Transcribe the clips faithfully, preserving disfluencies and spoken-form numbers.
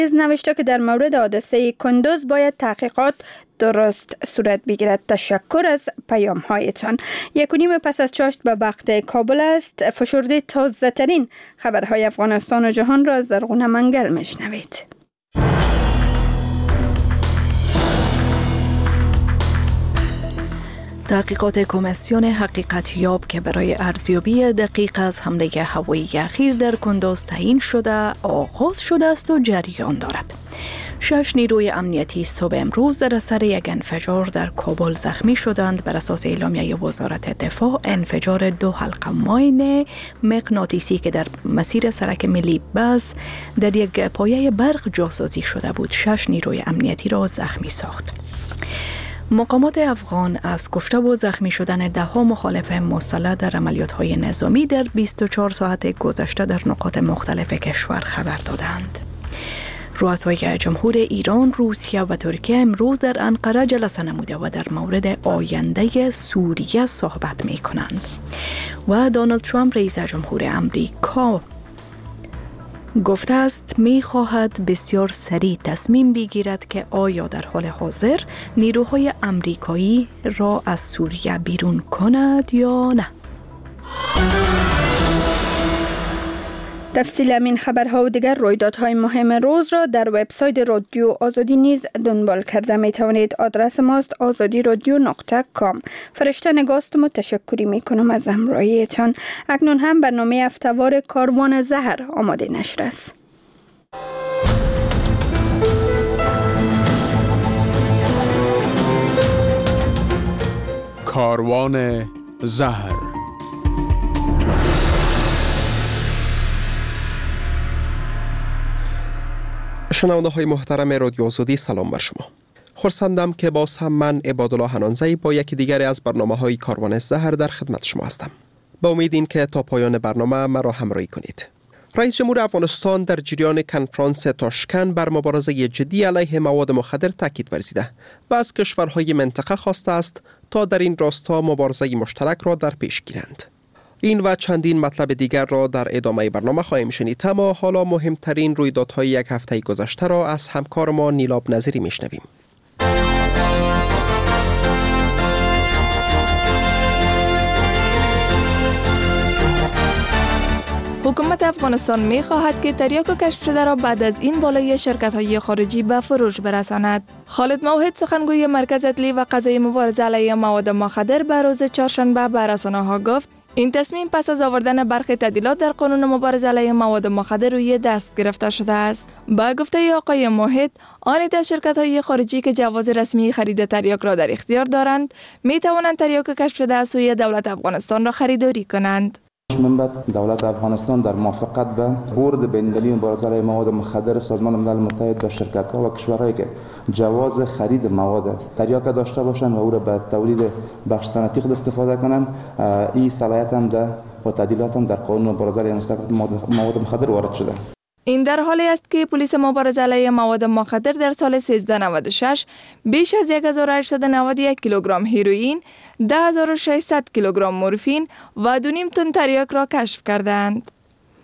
نوشته که در مورد حادثه کندوز باید تحقیقات درست صورت بگیرد. تشکر از پیام هایتان. یک و نیم پس از چاشت به وقت کابل است. فشرده تازه ترین خبرهای افغانستان و جهان را از زرغون منگل میشنوید. تحقیقات کمیسیون حقیقت یاب که برای ارزیابی دقیق از حمله هوایی اخیر در کندوز تعیین شده آغاز شده است و جریان دارد. شش نیروی امنیتی صبح امروز در اثر یک انفجار در کابل زخمی شدند. بر اساس اعلامیه وزارت دفاع، انفجار دو حلقه ماین مغناطیسی که در مسیر سرک ملی بس در یک پایه برق جاسازی شده بود، شش نیروی امنیتی را زخمی ساخت. مقامات افغان از کشته و زخمی شدن ده ها مخالف مسلح در عملیات‌های نظامی در بیست و چهار ساعت گذشته در نقاط مختلف کشور خبر دادند. رؤسای جمهور ایران، روسیه و ترکیه امروز در انقره جلسه نموده و در مورد آینده سوریه صحبت می کنند. و دونالد ترامپ رئیس جمهور امریکا گفته است می خواهد بسیار سریع تصمیم بگیرد که آیا در حال حاضر نیروهای امریکایی را از سوریه بیرون کند یا نه. تفصیل همین خبرها و دیگر رویدادهای مهم روز را در وبسایت رادیو آزادی نیز دنبال کرده می توانید. آدرس ماست آزادی رادیو نقطه کام. فرشته نگاستم و تشکری می کنم از همراهیتان. اکنون هم برنامه هفته‌وار کاروان زهر آماده نشر است. کاروان زهر. شنونده های محترم رادیو آزادی، سلام بر شما. خرسندم که باز هم من عبادالله حنانزی با یکی دیگر از برنامه های کاروان زهر در خدمت شما هستم. با امید این که تا پایان برنامه مرا همراهی کنید. رئیس جمهور افغانستان در جریان کنفرانس تاشکند بر مبارزه جدی علیه مواد مخدر تاکید ورزیده و از کشورهای منطقه خواسته است تا در این راستا مبارزه مشترک را در پیش گیرند. این و چندین مطلب دیگر را در ادامه برنامه خواهیم شنید، اما حالا مهمترین رویدادهای یک هفته گذشته را از همکار ما نیلاب نظری میشنویم. حکومت افغانستان می خواهد که تریاک کشف شده را بعد از این بالای شرکت های خارجی به فروش برساند. خالد موحد، سخنگوی مرکز اطلاعی و قضایی مبارزه علیه مواد مخدر، به روز چهارشنبه به رسانه‌ها گفت این تصمیم پس از آوردن برخی تعدیلات در قانون مبارزه علیه مواد مخدر روی دست گرفته شده است. با گفته آقای موحد، آن عده شرکت‌های خارجی که جواز رسمی خرید تریاک را در اختیار دارند، می توانند تریاک کشف شده از سوی دولت افغانستان را خریداری کنند. من بعد دولت افغانستان در موافقت به بورد بین‌المللی مبارزه علیه مواد مخدر سازمان ملل متحد به شرکت‌ها و کشورهایی که جواز خرید مواد تریاک داشته باشند و او را به تولید بخش صنعتی خود استفاده کنند، این صلاحیت هم در و تعدیلات هم در قانون مبارزه علیه مواد مخدر وارد شده. این در حالی است که پلیس مبارزه علیه مواد مخدر در سال سیزده نود و شش بیش از هزار و هشتصد و نود و یک کیلوگرم هیروئین، ده هزار و ششصد کیلوگرم مورفین و دو نیم تن تریاک را کشف کردند.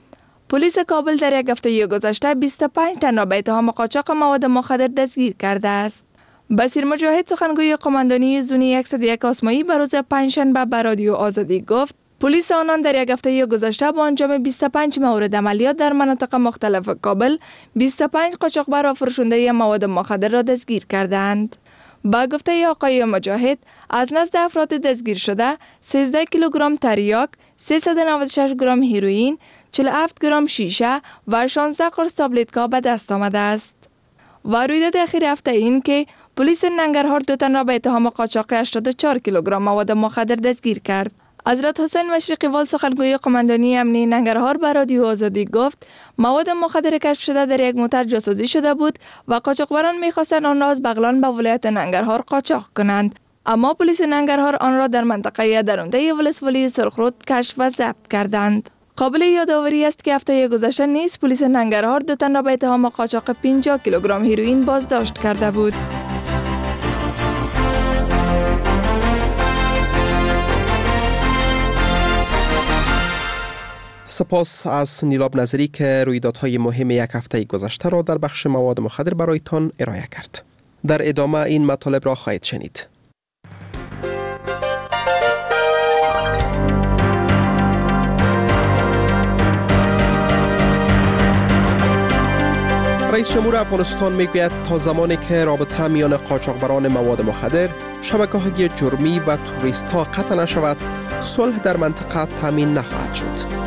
پلیس کابل در یک هفته گذشته بیست و پنج تن را به اتهام قاچاق مواد مخدر دستگیر کرده است. بصیر مجاهد، سخنگوی قماندانی زون صد و یک آسمایی، به روز پنجشنبه به رادیو آزادی گفت پلیس آنان در یک هفته گذشته با انجام بیست و پنج مورد عملیات در مناطق مختلف کابل بیست و پنج قاچاقبر و فروشنده مواد مخدر را دستگیر کردند. با گفته آقای مجاهد، از نزد افراد دستگیر شده سیزده کیلوگرم تریاک، سیصد و نود و شش گرم هیروئین، چهل و هفت گرم شیشه و شانزده قرص تابلت‌ها به دست آمده است. و رویداد اخیر هفته این که پلیس ننگرهار دو تن را به اتهام قاچاق هشتاد و چهار کیلوگرم مواد مخدر دستگیر کرد. حضرت حسین مشرقی وال، سخنگوی قماندانی امنی ننگرهار، به رادیو آزادی گفت مواد مخدر کشف شده در یک موتر جاسازی شده بود و قاچاقبران می‌خواستند آن را از بغلان به ولایت ننگرهار قاچاق کنند، اما پلیس ننگرهار آن را در منطقه درونده ولسوالی سرخرود کشف و ضبط کردند. قابل یادآوری است که هفته گذشته نیز پلیس ننگرهار دو تن را به اتهام قاچاق پنجاه کیلوگرم هیروئین بازداشت کرده بود. سپاس از نیلاب نظری که رویدادهای مهم یک هفته گذشته را در بخش مواد مخدر برایتان ارائه کرد. در ادامه این مطالب را خواهید شنید. رئیس جمهور افغانستان میگوید تا زمانی که رابطه میان قاچاقبران مواد مخدر، شبکه‌های جرمی و توریست ها قطع نشود، صلح در منطقه تامین نخواهد شد.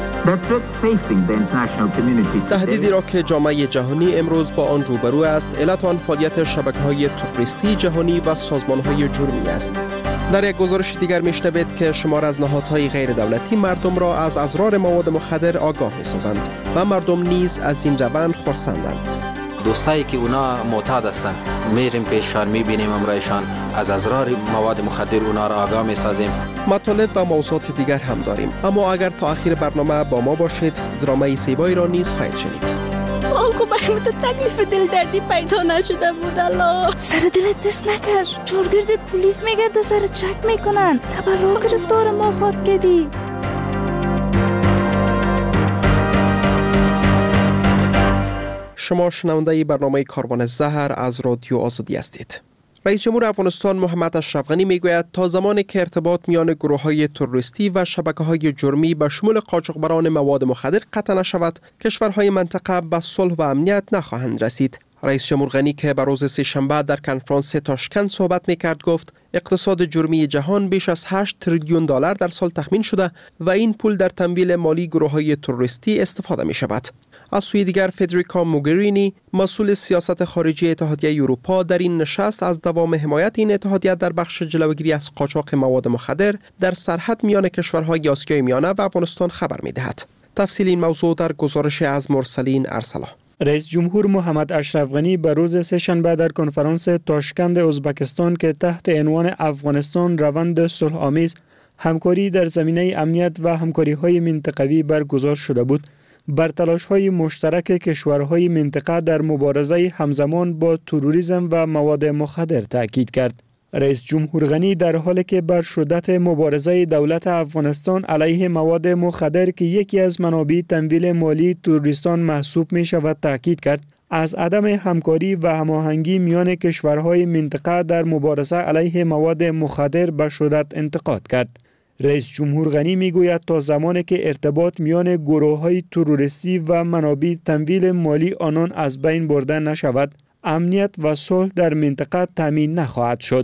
تهدیدی را که جامعه جهانی امروز با آن روبرو است، علت آن فعالیت شبکه‌های توریستی جهانی و سازمان‌های جرمی است. در یک گزارش دیگر میشنوید که شمار از نهادهای غیر دولتی مردم را از اضرار مواد مخدر آگاه می‌سازند و مردم نیز از این روند خرسندند. دوستایی که اونا معتاد هستند میریم پیششان، میبینیم امرایشان، از اضرار مواد مخدر اونا را آگاه میسازیم. مطالب و موضوعات دیگر هم داریم، اما اگر تا آخر برنامه با ما باشید درامای زیبایی را نیز خواهید شنید. آقا بخمت تکلیف دل دردی پیدا نشده بود. الله سر دلت دست نکش، چورگرد پلیس میگرده سرت شک میکنن، تبرا گرفتار ما خود کدی. شما شنونده برنامه کاروان زهر از رادیو آزادی هستید. رئیس جمهور افغانستان محمد اشرف غنی میگوید تا زمانی که ارتباط میان گروه‌های تروریستی و شبکه‌های جرمی به شمول قاچاقبران مواد مخدر قطع نشود، کشورهای منطقه به صلح و امنیت نخواهند رسید. رئیس جمهور غنی که به روز سه‌شنبه در کنفرانس تاشکند صحبت میکرد گفت اقتصاد جرمی جهان بیش از هشت تریلیون دلار در سال تخمین شده و این پول در تمویل مالی گروه‌های تروریستی استفاده می شود. از سوی دیگر فدریکا موگرینی مسئول سیاست خارجی اتحادیه اروپا در این نشست از دوام حمایت این اتحادیه در بخش جلوگیری از قاچاق مواد مخدر در سرحد میان کشورهای آسیای میانه و افغانستان خبر می‌دهد. تفصیل این موضوع در گزارش از مرسلین ارسلا. رئیس جمهور محمد اشرف غنی به روز سه‌شنبه در کنفرانس تاشکند ازبکستان که تحت عنوان افغانستان روند صلح‌آمیز، همکاری در زمینه امنیت و همکاری‌های منطقوی برگزار شده بود، بر تلاش‌های مشترک کشورهای منطقه در مبارزه همزمان با تروریسم و مواد مخدر تاکید کرد. رئیس جمهور غنی در حالی که بر شدت مبارزه دولت افغانستان علیه مواد مخدر که یکی از منابع تمویل مالی تروریستان محسوب می شود تاکید کرد، از عدم همکاری و هماهنگی میان کشورهای منطقه در مبارزه علیه مواد مخدر به شدت انتقاد کرد. رئیس جمهور غنی میگوید تا زمانی که ارتباط میان گروه‌های تروریستی و منابع تمویل مالی آنان از بین برده نشود، امنیت و صلح در منطقه تامین نخواهد شد.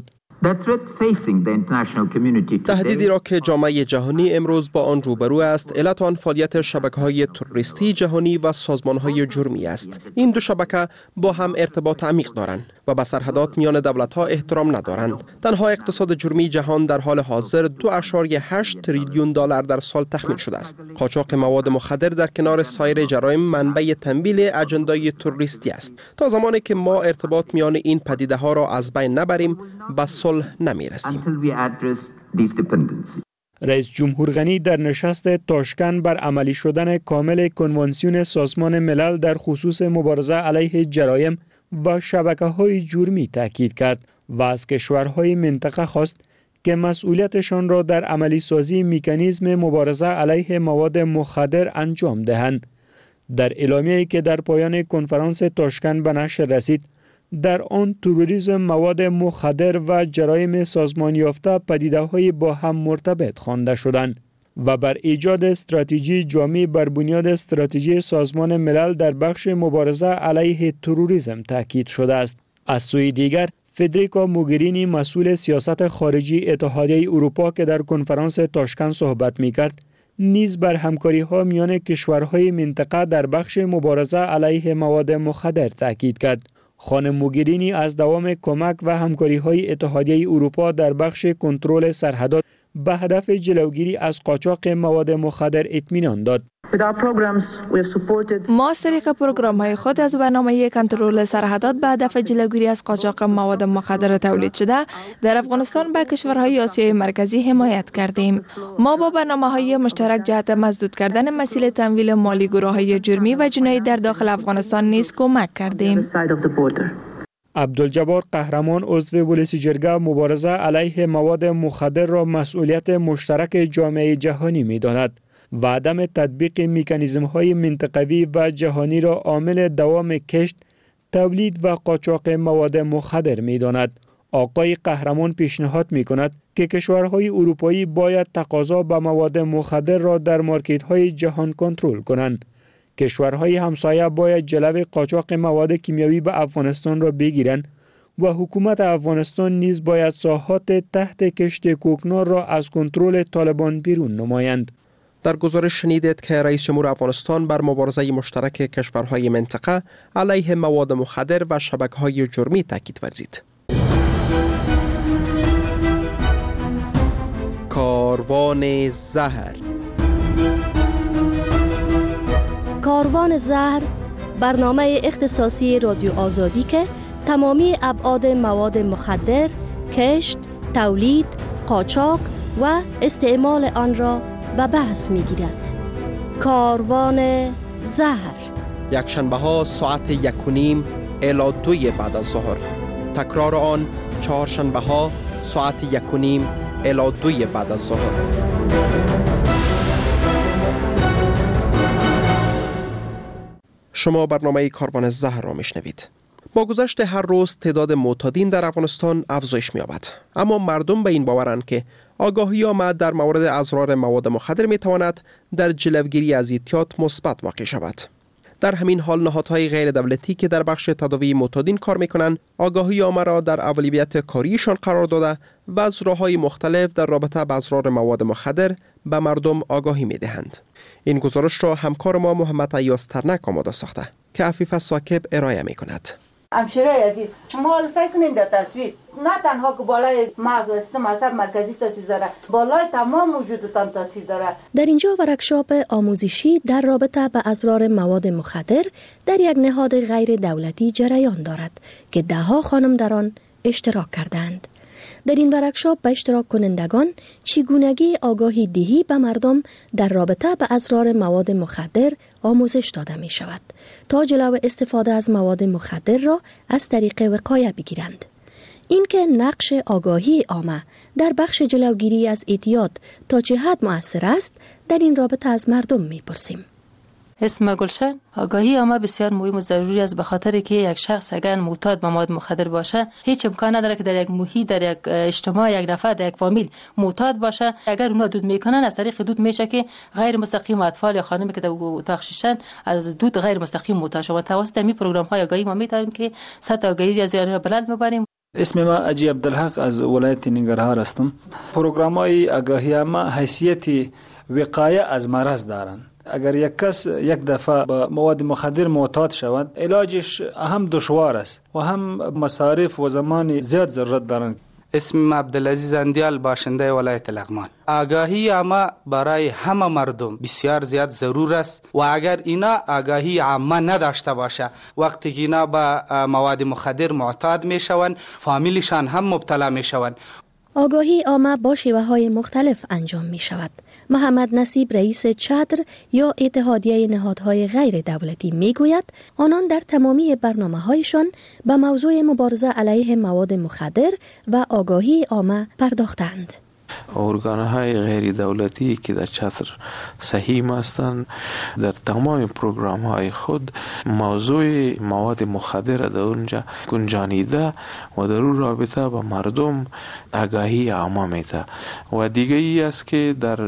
تهدیدی را که جامعه جهانی امروز با آن روبرو است، علت آن فعالیت شبکه‌های تروریستی جهانی و سازمان‌های جرمی است. این دو شبکه با هم ارتباط عمیق دارند و به سرحدات میان دولت‌ها احترام ندارند. تنها اقتصاد جرمی جهان در حال حاضر دو اشاریه هشت تریلیون دلار در سال تخمین شده است. قاچاق مواد مخدر در کنار سایر جرایم منبع تمویل اجندای تروریستی است. تا زمانی که ما ارتباط میان این پدیده‌ها را از بین نبریم، به صلح نمی‌رسیم. رئیس جمهور غنی در نشست تاشکند بر عملی شدن کامل کنوانسیون سازمان ملل در خصوص مبارزه علیه جرایم و شبکه‌های جرمی تاکید کرد و از کشورهای منطقه خواست که مسئولیتشان را در عملی سازی مکانیزم مبارزه علیه مواد مخدر انجام دهند. در اعلامیه‌ای که در پایان کنفرانس تاشکند به نشر رسید، در آن تروریسم، مواد مخدر و جرایم سازمان یافته پدیده‌های با هم مرتبط خوانده شدند و بر ایجاد استراتژی جامع بر بنیاد استراتژی سازمان ملل در بخش مبارزه علیه تروریسم تاکید شده است. از سوی دیگر فدریکا موگرینی مسئول سیاست خارجی اتحادیه اروپا که در کنفرانس تاشکند صحبت می‌کرد، نیز بر همکاری‌ها میان کشورهای منطقه در بخش مبارزه علیه مواد مخدر تاکید کرد. خانم موگرینی از دوام کمک و همکاری‌های اتحادیه اروپا در بخش کنترل سرحدات به هدف جلوگیری از قاچاق مواد مخدر اطمینان داد. ما از طریق پروگرام‌های خود از برنامه کنترل سرحدات به هدف جلوگیری از قاچاق مواد مخدر تولید شده در افغانستان به کشورهای آسیای مرکزی حمایت کردیم. ما با برنامه‌های مشترک جهت مسدود کردن مسیل تمویل مالی گروه‌های جرمی و جنایی در داخل افغانستان نیز کمک کردیم. عبدالجبار قهرمان عضو پلیس جرگه مبارزه علیه مواد مخدر را مسئولیت مشترک جامعه جهانی می‌داند. و عدم تطبیق مکانیزم های منطقوی و جهانی را عامل دوام کشت، تولید و قاچاق مواد مخدر می داند. آقای قهرمان پیشنهاد می کند که کشورهای اروپایی باید تقاضا به مواد مخدر را در مارکت های جهان کنترل کنند. کشورهای همسایه باید جلو قاچاق مواد کیمیایی به افغانستان را بگیرند و حکومت افغانستان نیز باید ساحات تحت کشت کوکنار را از کنترل طالبان بیرون نمایند. در گزارش شنیدید که رئیس جمهور افغانستان بر مبارزه مشترک کشورهای منطقه علیه مواد مخدر و شبکه‌های جرمی تاکید ورزید. کاروان زهر. کاروان زهر برنامه اختصاصی رادیو آزادی که تمامی ابعاد مواد مخدر، کشت، تولید، قاچاق و استعمال آن را به بحث می گیرد. کاروان زهر یک شنبه ها ساعت یک و نیم الی دوی بعد از ظهر. تکرار آن چهار شنبه ها ساعت یک و نیم الی دوی بعد از ظهر. شما برنامه کاروان زهر را میشنوید. با گذشت هر روز تعداد معتادین در افغانستان افزایش می‌یابد، اما مردم به این باورند که آگاهی عامه در مورد اضرار مواد مخدر میتواند در جلوگیری از اعتیاد مثبت واقع شود. در همین حال نهادهای غیر دولتی که در بخش تداوی معتادین کار میکنند، آگاهی عامه را در اولویت کاریشان قرار داده و از راه‌های مختلف در رابطه با اضرار مواد مخدر به مردم آگاهی میدهند. این گزارش را همکار ما محمد ایاز ترنک آماده ساخته که عفیف ساکب ارائه میکند. همشیرای عزیز، شما حالا سعی کنید در تصویر نه تنها که بالای مغز و سیستم عصب مرکزی تاثیر داره، بالای تمام وجودتان تاثیر داره. در اینجا ورکشاپ آموزشی در رابطه به اضرار مواد مخدر در یک نهاد غیر دولتی جریان دارد که ده ها خانم در آن اشتراک کردند. در این ورکشاپ به اشتراک کنندگان چگونگی آگاهی دهی به مردم در رابطه به اضرار مواد مخدر آموزش داده می شود تا جلو استفاده از مواد مخدر را از طریق وقایه بگیرند. این که نقش آگاهی عامه در بخش جلوگیری از اعتیاد تا چه حد مؤثر است، در این رابطه از مردم می پرسیم. اسم گلشن. آگاهی عامه بسیار مهم و ضروری است، به خاطر که یک شخص اگر معتاد به مواد مخدر باشه هیچ امکان نداره که در یک محیط، در یک اجتماع، یک نفر، در یک فامیل معتاد باشه. اگر اونا دود میکنن از طریق دود میشه که غیر مستقیم اطفال یا خانمی که در اتاق شیشن از دود غیر مستقیم معتاد شوند. توسط می پروگرام های آگاهی ما میتونیم که سطح آگاهی از یاران بلند ببریم. اسم ما اجی عبدالحق از ولایت ننگرهار هستم. پروگرام های آگاهی ما حیثیت وقایه از مرض دارند. اگر یک کس یک دفعه با مواد مخدر معتاد شود، علاجش هم دشوار است و هم مصارف و زمان زیاد ضرورت دارند. اسم عبدالعزیز اندیال، باشنده ولایت لغمان. آگاهی عامه برای همه مردم بسیار زیاد ضرور است و اگر اینا آگاهی عامه نداشته باشه، وقتی که اینا با مواد مخدر معتاد میشوند، فامیلشان هم مبتلا میشوند. آگاهی عامه با شیوه‌های مختلف انجام می شود. محمد نصیب، رئیس چادر یا اتحادیه نهادهای غیر دولتی می گوید آنان در تمامی برنامه‌هایشان به موضوع مبارزه علیه مواد مخدر و آگاهی عامه پرداختند. ارگان‌های غیر دولتی که در چتر سهیم هستند در تمام پروگرام‌های خود موضوع مواد مخدر در اونجا گنجانیده و در اون رابطه با مردم آگاهی عامه میده. و دیگه ای است که در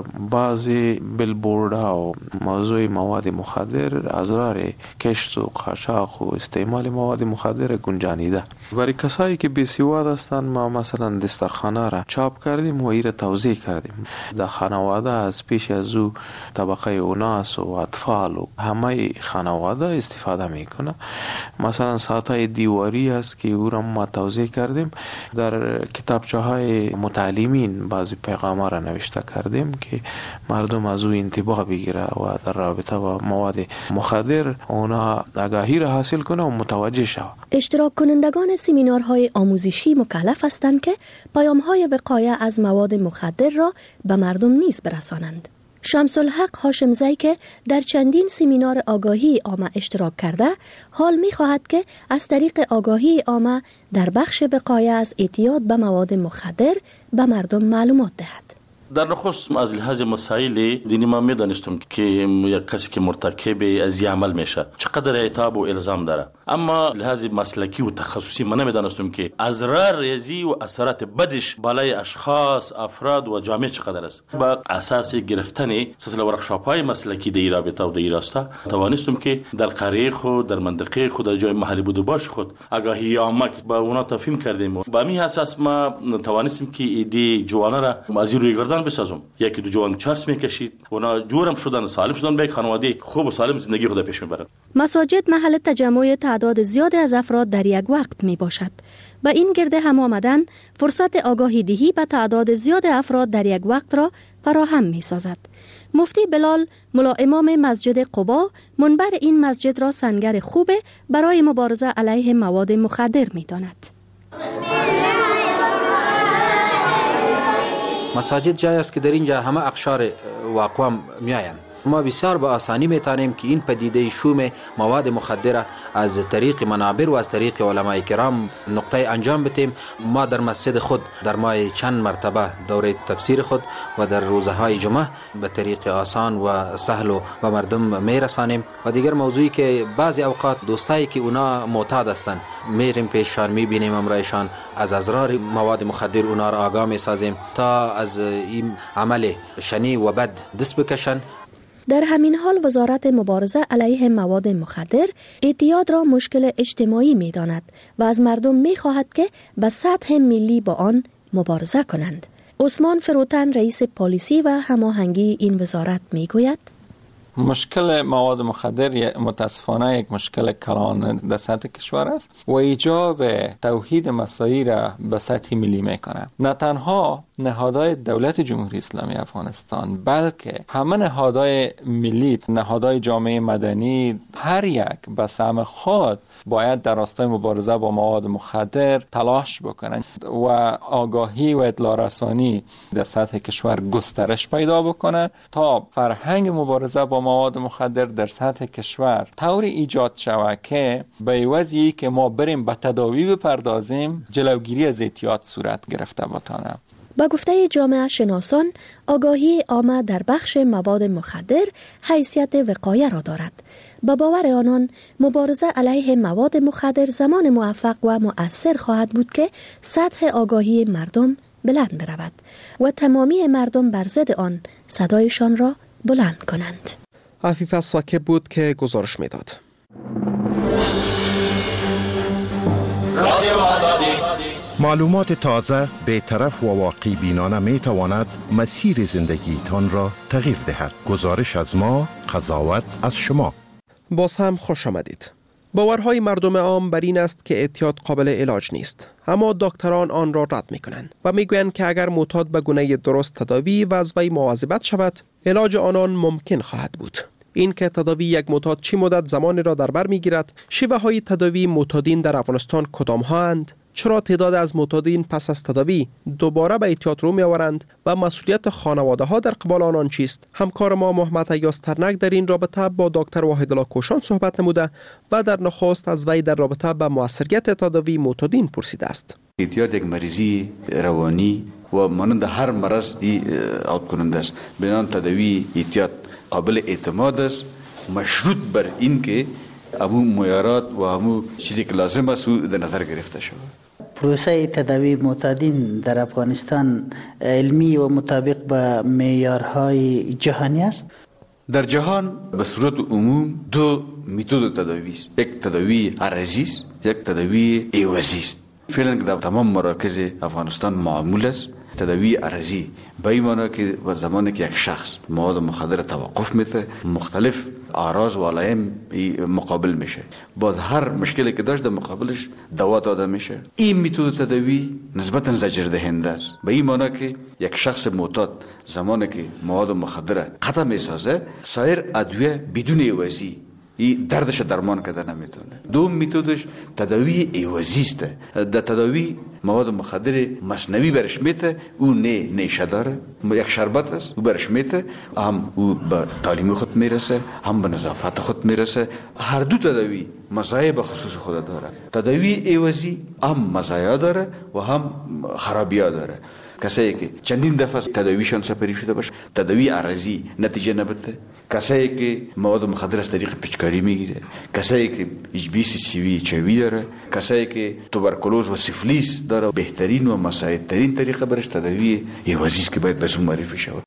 بعضی بیلبوردها و موضوع مواد مخدر اضرار کشت و قاچاق و استعمال مواد مخدر گنجانیده. برای کسایی که بی‌سواد هستند ما مثلا دسترخانه را چاپ کردیم و ایره توضیح کردیم. در خانواده از پیش از او طبقه اوناس و اطفال و همه خانواده استفاده میکنه. مثلا ساعتهای دیواری است که او را ما توضیح کردیم. در کتابچه های متعلمین بعضی پیغام ها را نوشته کردیم که مردم از او انتباه بگیره و در رابطه با مواد مخدر اونا آگاهی را حاصل کنه و متوجه شود. اشتراک کنندگان سمینارهای آموزشی مکلف هستند که پیام‌های وقایه از مواد مخدر را به مردم نیز برسانند. شمس الحق هاشمزی که در چندین سمینار آگاهی عامه اشتراک کرده، حال می‌خواهد که از طریق آگاهی عامه در بخش وقایه از اعتیاد به مواد مخدر به مردم معلومات دهد. در نخست از لحاظ مسائل دینی ما میدانستم که یک کسی که مرتکب از این عمل میشه چقدر عتاب و الزام داره، اما لحاظ مسلکی و تخصصی من نمیدانستم که اضرار ریزی و اثرات بدش بالای اشخاص، افراد و جامعه چقدر است. با اساس گرفتن سلسله ورکشاپ های مسلکی در رابطه و در راستا توانستم که در قریه خود، در منطقه خود، در جای محلی بود باش خود آگاهی عامه با اونا تفهیم کردیم. با همین اساس ما توانستیم که ایده جوانا را از روی گردن بسازم. یکی دو جوان چرس میکشید، اونا جورم شدن، سالم شدن، به یک خانواده خوب و سالم زندگی خود پیش میبرن. مساجد محل تجمع تعداد زیادی از افراد در یک وقت می باشد. با این گرد هم آمدن فرصت آگاهی دهی به تعداد زیاد افراد در یک وقت را فراهم می سازد. مفتی بلال، ملا امام مسجد قبا، منبر این مسجد را سنگر خوب برای مبارزه علیه مواد مخدر می داند. مساجد جای است که در اینجا همه اقشار و اقوام می آیند. ما بسیار با آسانی میتونیم که این پدیده شوم مواد مخدر از طریق منابر و از طریق علماء کرام نقطه انجام بدیم. ما در مسجد خود در ماه چند مرتبه دوره تفسیر خود و در روزهای جمعه به طریق آسان و سهل و به مردم میرسانیم. و دیگر موضوعی که بعضی اوقات دوستایی که اونا معتاد هستند میریم پیششان، میبینیم امرایشان، از اضرار مواد مخدر اونا را آگاه میسازیم تا از این عمل شنی و بد دست بکشن. در همین حال وزارت مبارزه علیه مواد مخدر اعتیاد را مشکل اجتماعی می داند و از مردم می خواهد که به سطح ملی با آن مبارزه کنند. عثمان فروتن، رئیس پلیسی و هماهنگی این وزارت می گوید: مشکل مواد مخدر متاسفانه یک مشکل کلان در سطح کشور است و ایجاب توحید مساعی را به سطح ملی میکنه. نه تنها نهادهای دولت جمهوری اسلامی افغانستان بلکه همه نهادهای ملی، نهادهای جامعه مدنی، هر یک به سهم خود باید در راستای مبارزه با مواد مخدر تلاش بکنند و آگاهی و اطلاع رسانی در سطح کشور گسترش پیدا بکنه تا فرهنگ مبارزه با مواد مخدر در سطح کشور طوری ایجاد شود که به وضعی که ما بریم به تداوی بپردازیم جلوگیری از اعتیاد صورت گرفته بتانه. با گفته جامعه شناسان، آگاهی عامه در بخش مواد مخدر حیثیت وقایه را دارد. با باور آنان مبارزه علیه مواد مخدر زمان موفق و مؤثر خواهد بود که سطح آگاهی مردم بلند برود و تمامی مردم بر ضد آن صدایشان را بلند کنند. عفیف الساکب بود که گزارش میداد. معلومات تازه، بی‌طرف و واقعی بینانه می تواند مسیر زندگی تان را تغییر دهد. گزارش از ما، قضاوت از شما. باز هم خوش آمدید. باورهای مردم عام بر این است که اعتیاد قابل علاج نیست، اما دکتران آن را رد می کنند و می گویند که اگر معتاد به گونه درست تداوی و از وی مواظبت شود، علاج آنان ممکن خواهد بود. این که تداوی یک معتاد چی مدت زمان را در بر می گیرد، شیوه های تداوی معتادین در افغانستان کدام ها اند، چرا تعداد از معتادین پس از تداوی دوباره به اعتیاد رو می آورند و مسئولیت خانواده ها در قبال آنان چیست؟ همکار ما محمد ایاز ترنک در این رابطه با دکتر واحدالله کوشان صحبت نموده و در نخست از وی در رابطه با موثریت تداوی معتادین پرسیده است. اعتیاد یک مریضی روانی و مانند هر مرض عود کننده است. بنابراین تداوی اعتیاد قابل اعتماد است، مشروط بر این که امو معیارات و امو چیزی که لازم است در نظر گرفته شود. پروسه تداوی معتادین در افغانستان علمی و مطابق با معیارهای جهانی است؟ در جهان به صورت عموم دو متد تداوی است. یک تداوی عرضی است، یک تداوی عوضی است. فعلا در تمام مراکز افغانستان معمول است. تداوی عرضی به این معنی که زمانی که یک شخص مواد مخدر توقف میده، مختلف اعراض و علائم مقابل میشه، باز هر مشکلی که داشت در مقابلش دوا داده میشه. این متد تداوی نسبتا زجر دهنده است به این معنی که یک شخص معتاد زمانی که مواد مخدر قطع میسازه، سایر ادویه بدون عوضی این دردش درمان کرده نمیتونه. دوم متدش تداوی عوضی است. در تداوی مواد مخدر مصنوعی برش میته، او نه نیشه داره، یک شربت است، او برش میته، هم او به تعلیم خود میرسه، هم به نظافت خود میرسه. هر دو تداوی مزایای به خصوص خود داره. تداوی عوضی هم مزایا داره و هم خرابی‌ها داره. کسایی که چندین دفعه تداویشان سپری شده باشه، تداوی عرضی نتیجه نبته، کسایی که مواد مخدر از طریق پیچکاری میگیره، کسایی که اچ بی سی وی چوی داره، کسایی که توبرکلوز و سیفلیس داره، بهترین و مساعدترین طریقه برش تداوی عوضی است که باید بهشون معرفی شود.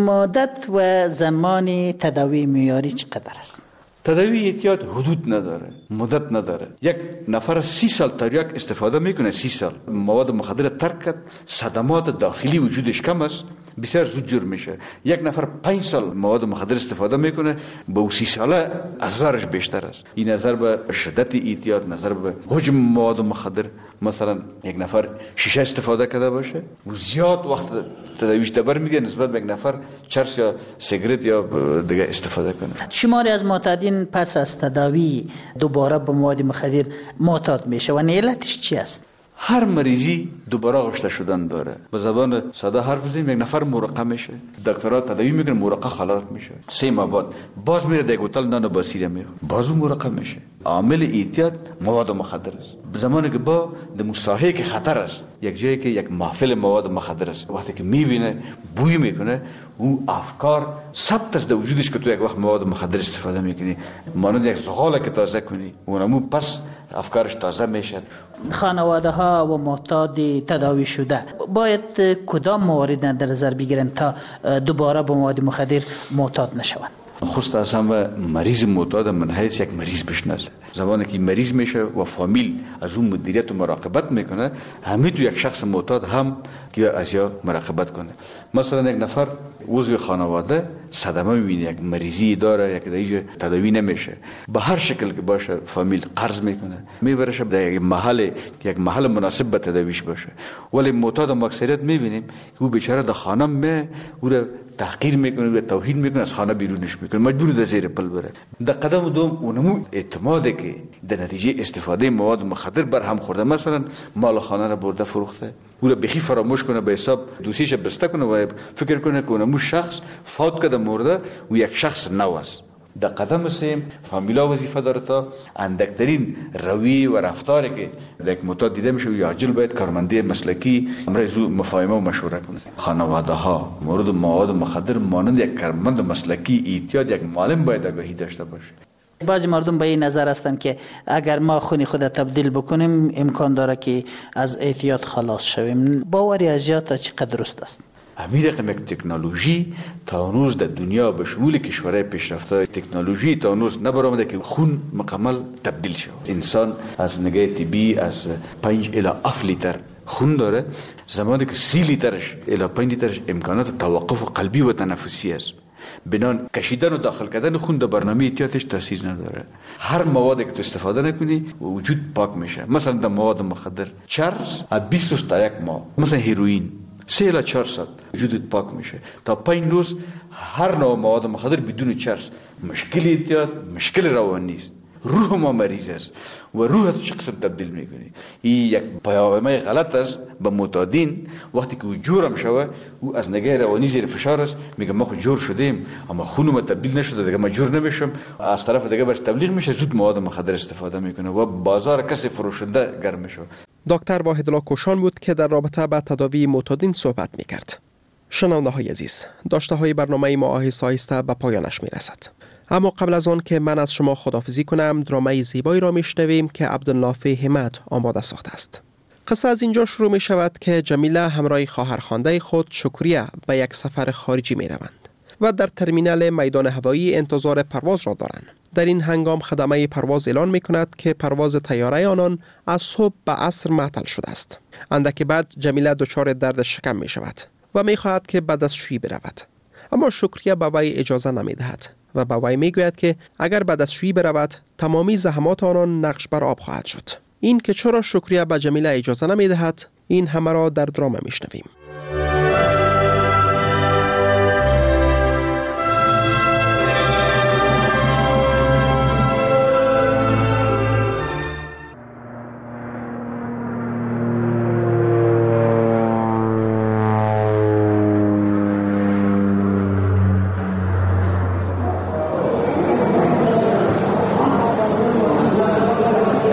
مدت و زمان تداوی معیاری چقدر است؟ تداوی اعتیاد حدود نداره، مدت نداره. یک نفر سی سال تریاک استفاده میکنه، سی سال مواد مخدر ترک کرد، صدمات داخلی وجودش کم است، بسیار زود جور میشه. یک نفر پنج سال مواد مخدر استفاده میکنه، با او سی ساله اثرش بیشتر است. این نظر به شدت اعتیاد، نظر به حجم مواد مخدر. مثلا یک نفر شیشه استفاده کرده باشه و زیاد وقت تداویش دبر میگه نسبت به یک نفر چرس یا سیگرت یا دیگه استفاده کنه. شماری از معتادین پس از تداوی دوباره به مواد مخدر معتاد میشه و علتش چی است؟ هر مریضی دوباره آغشته شدن داره. به زبان ساده حرف بزنیم، یک نفر مرقه میشه، دکترها تداوی میکنه، مرقه خلاص میشه، سه ماه بعد باز میره دیگه هتل نان باسیره میخوره، باز مرقه میشه. عامل اعتیاد مواد مخدر است. به زمانی که با د مساحه که خطر است، یک جایی که یک محفل مواد مخدر است، وقتی که میبینه بوی میکنه، او افکار ثبت است در وجودش که تو یک وقت مواد مخدر استفاده میکنی، مانند یک زغال که تازه کنی، اونمو پس افکارش تازه میشد. خانواده ها و معتاد تداوی شده باید کدام موارد در نظر بگیرن تا دوباره به مواد مخدر معتاد نشوند؟ خست از همه مریض معتاد من حیث یک مریض بشناسه. زمانی که مریض میشه و فامیل از اون مدیریت و مراقبت میکنه، همین تو یک شخص معتاد هم که از یا مراقبت کنه. مثلا یک نفر عضو خانواده صدمه میبینه، یک مریضی داره، یک دیگه تداوی نمیشه، به هر شکل که باشه فامیل قرض میکنه، میبرش در یک محل یک محل مناسب به تداویش باشه. ولی معتاد هم اکثریت میبینیم که او بیچاره در خانه می او را تحقیر میکنه و توهین میکنه، از خانه بیرونش میکنه، مجبور در زیر پل بره. در قدم دوم اونمو اعتماده که در نتیجه استفاده مواد مخدر بر هم خورده، مثلا مال خانه را برده فروخته، او را بخی فراموش کنه، به حساب دوسیش بسته کنه و فکر کنه که اونمو شخص فوت کرده مرده و یک شخص نو است. در قدم سیم فامیلا وظیفه داره تا اندکترین روی و رفتاری که در یک معتاد دیده میشه یا عاجل باید کارمندی مسلکی امر زو مفاهمه و مشوره کنه. خانواده ها مورد مواد مخدر مانند یک کارمند مسلکی اعتیاد یک معلم باید آگاهی داشته باشه. بعضی مردم به این نظر هستند که اگر ما خون خود تبدیل بکنیم امکان داره که از اعتیاد خلاص شویم. باوری از جهت چقدر درست است؟ همین رقم یک تکنولوژی تا هنوز در دنیا به شمول کشورهای پیشرفته تکنولوژی تا هنوز نبرآمده که خون مکمل تبدیل شود. انسان از نگاه طبی از پنج الی هفت لیتر خون داره، زمانی که سی لیترش الی پنج لیترش امکانات توقف قلبی و تنفسی است. بنان کشیدن و داخل کردن خون در برنامه احتیاطش تاثیر نداره. هر موادی که تو استفاده نکنی وجود پاک میشه. مثلا در مواد مخدر چرس بیست تا یک ماه، مثلا هیروئین سه الی چهار ساعت وجودت پاک میشه. تا پنج روز هر نوع مواد مخدر بدون چرس مشکل احتیاط، مشکل روانی است. روح ما مریض است و روح تو چه قسم تبدیل میکنی. این یک پیامه غلط است به معتادین. وقتی که او جورم شوه او از نگاه روانی زیر فشار است، میگه ما خود جور شدیم اما خونم تبدیل نشده، دیگه ما جور نمیشم. از طرف دیگه برش تبلیغ میشه، زود مواد مخدر استفاده میکنه و بازار کسی فروشنده گرم میشه. دکتر واحدالله کوشان بود که در رابطه با تداوی معتادین صحبت میکرد. شنونده های عزیز، داشته های برنامه ما آهسته آهسته به پایانش میرسد. اما قبل از آن که من از شما خداحافظی کنم، درامه زیبایی را میشنویم که عبدالنافع همت آماده ساخته است. قصه از اینجا شروع می شود که جمیله همراه خواهرخوانده خود شکریه به یک سفر خارجی می روند و در ترمینال میدان هوایی انتظار پرواز را دارند. در این هنگام خدمه پرواز اعلان می کند که پرواز طیاره آنان از صبح به عصر معطل شده است. اندکی بعد جمیله دچار درد شکم می شود و می خواهد که به دستشویی برود، اما شکریه به وی اجازه نمی دهد و به وی می گوید که اگر به دستشویی برود تمامی زحمات آنان نقش بر آب خواهد شد. این که چرا شکریه به جمیله اجازه نمی دهد، این همه را در درامه می شنویم.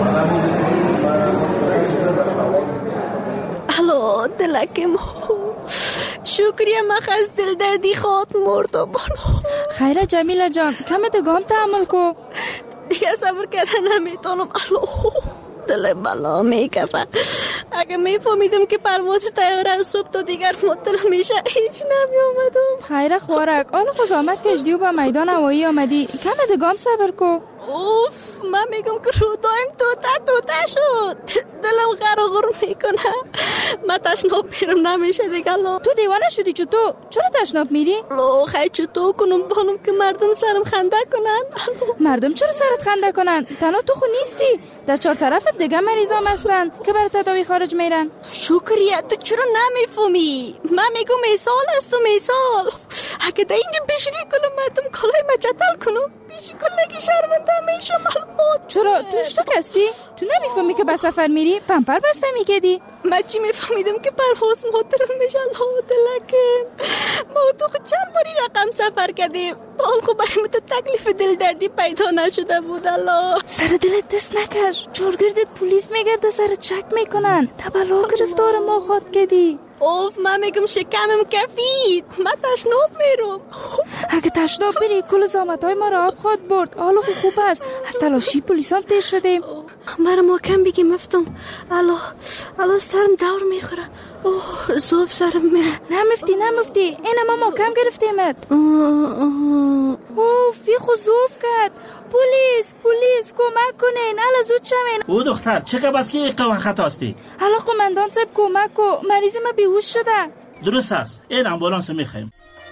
دلکم شکریه مخص دل دردی خواد مرد و بالا. خیره جمیله جان کم دگام تحمل کو. دیگه صبر کردن نمیتونم. الو دل بلا میکفه. اگه میفهمیدم که پرواز طیاره از صبح تا دیگر معطل میشه هیچ نمیامدم. خیره خوارک آل خوز آمد کشتی و با میدان هوایی آمدی کم دگام صبر کو. اوف من میگم که رو دایم توتا توتا شد. دلم غرغر میکنه. من تشناب میرم نمیشه دیگه. لا تو دیوانه شدی چو تو چرا تشناب میری؟ لو خیلی چو تو کنم بانم که مردم سرم خنده کنن. مردم چرا سرت خنده کنن؟ تنها تو خود نیستی. در چهار طرفت دیگه مریضام هستن که برای تداوی خارج میرن. شکریه تو چرا نمیفهمی؟ من میگم میسال است و میسال. اگه در اینجا بشری کنم مردم کلای مچتل کنم بیشی کلگی شرمنده میشم. چرا تو اشتکستی؟ تو نمیفهمی که به سفر میری؟ پمپر بسته میکدی؟ من چی میفهمیدم که پرواز معطل میشه. لا دلکن ما تو چند باری رقم سفر کردیم حال خب برای تو تکلیف دل دردی پیدا نشده بود. الله سر دلت دست نکش. چورگردت پلیس میگرده سرت شک میکنن. تبلا گرفتار ما خود کدی. اوف من میگم شکمم کفید. من تشناب میرم. اگه تشناب بری کل زامتهای ما را آب خود برد. حالا خوب خوب است. از تلاشی پلیسام تیر شدیم. مرا ما کم بگی مفتم. الله الله سرم دور میخوره. اوه زوف سرم می نمفتی نمفتی اینه ما ما کم گرفتیمت. اوه فی خو زوف کرد. پلیس پلیس کمک کنین. الا زود شوین. او دختر چه بس که قوان خطاستی؟ الا قماندان صاحب کمک کو. مریض ما بیهوش شده. درست است. این امبولانس میخوایم.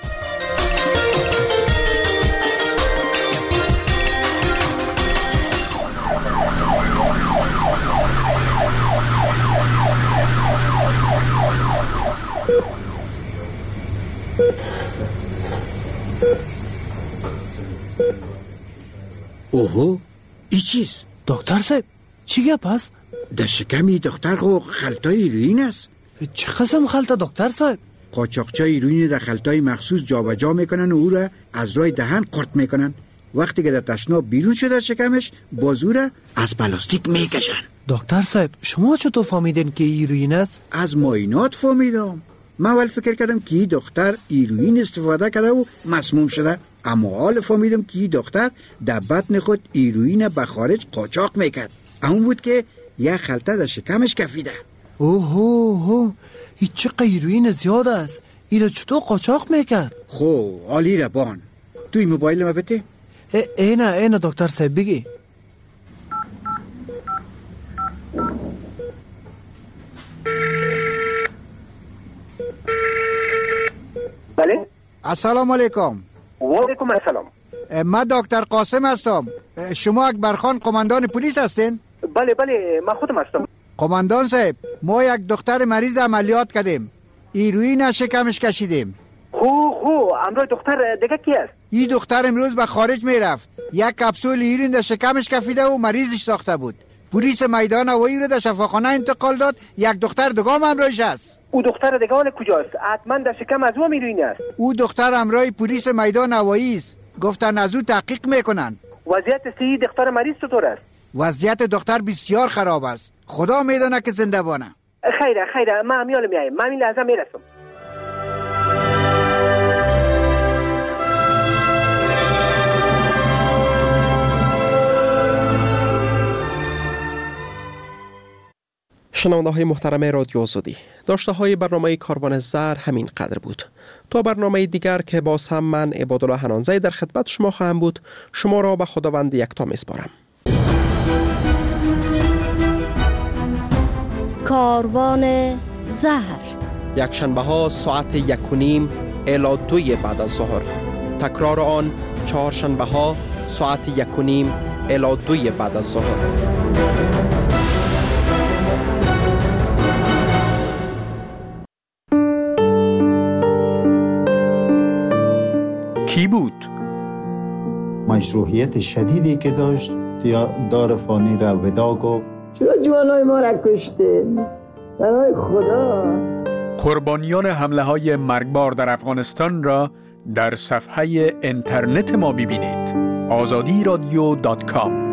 اوهو ای چیز؟ دکتر صاحب چی گپ است؟ در شکمی دختر خو خلطای ایروین است. چه قسم خلطه دکتر صاحب؟ قاچاقچای ایروین در خلطای مخصوص جابجا میکنن و او را از رای دهن قرط میکنن. وقتی که در تشناب بیرون شده شکمش بازو را از پلاستیک میکشن. دکتر صاحب شما چطور فهمیدین که ایروین است؟ از معاینات فهمیدم. من اول فکر کردم که این دختر ایروین استفاده کرده و مسموم شده، اما حال فهمیدم که این دختر در بطن خود ایروین به خارج قاچاق میکرد. اون بود که یک خلطه در شکمش کفیده. اوه اوه این چه ایروین زیاد است. این را چطور قاچاق میکرد؟ خو عالی ربان. توی موبایل ما بده. اینه اینه دکتر صاحب بگی. بله. السلام علیکم. و علیکم السلام. من دکتر قاسم هستم. شما اکبرخان قماندان پلیس هستین؟ بله بله من خودم هستم. قماندان صاحب ما یک دختر مریض عملیات کردیم. ایروین از شکمش کشیدیم. خو خو امروز دختر دیگه کی است؟ این دختر امروز به خارج میرفت. یک کپسول ایروین در شکمش کفیده و مریضش ساخته بود. پلیس میدان هوایی رو در شفاخانه انتقال داد. یک دختر دیگه همراهش است. او دختر دیگه کجاست؟ حتما در شکم از او ایروین است. او دختر همراه پلیس میدان هوایی است. گفتن از او تحقیق میکنن. وضعیت صحی دختر مریض چطور است؟ وضعیت دختر بسیار خراب است. خدا میدونه که زنده بانه. خیره خیره من همیال میایم. من این لحظه میرسم. شنونده های محترم رادیو آزادی، داشته های برنامه کاروان زهر همین قدر بود. تا برنامه دیگر که باز هم من عبادالله حنانزی در خدمت شما خواهم بود، شما را به خداوند یکتا میسپارم. کاروان زهر یک شنبه ها ساعت یک و نیم الی دوی بعد از ظهر. تکرار آن چهار شنبه ها ساعت یک و نیم الی دوی بعد از ظهر. کی بود؟ مشروعیت شدیدی که داشت دار فانی را ودا گفت. چرا جوانای ما را کشته؟ برای خدا. قربانیان حمله های مرگبار در افغانستان را در صفحه اینترنت ما ببینید. آزادی رادیو دات کام